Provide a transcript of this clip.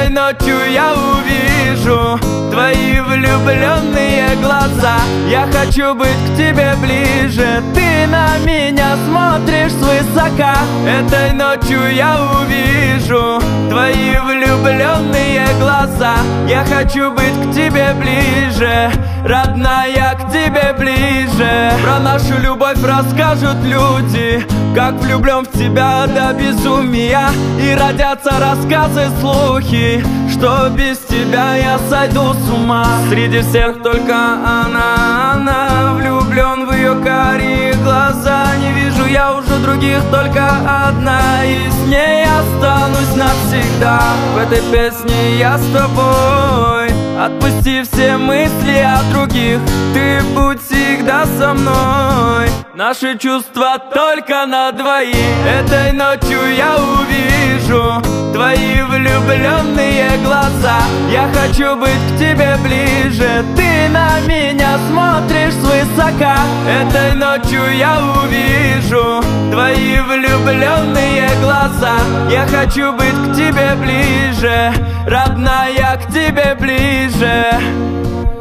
Этой ночью я увижу твои влюбленные глаза. Я хочу быть к тебе ближе, ты на меня смотришь свысока. Этой ночью я увижу твои влюбленные глаза. Я хочу быть к тебе ближе, родная, к тебе ближе. Про нашу любовь расскажут люди, как влюблен в тебя до безумия. И родятся рассказы, слухи, что без тебя я сойду с ума. Среди всех только она, влюблен в ее карие глаза. Не вижу я уже других, только одна, и с ней останусь навсегда. В этой песне я с тобой. Отпусти все мысли о других, ты будь всегда со мной. Наши чувства только на двоих. Этой ночью я увижу твои влюбленные глаза. Я хочу быть к тебе ближе, ты на меня смотришь свысока. Этой ночью я увижу твои влюбленные глаза. Я хочу быть к тебе ближе, родная, к тебе ближе.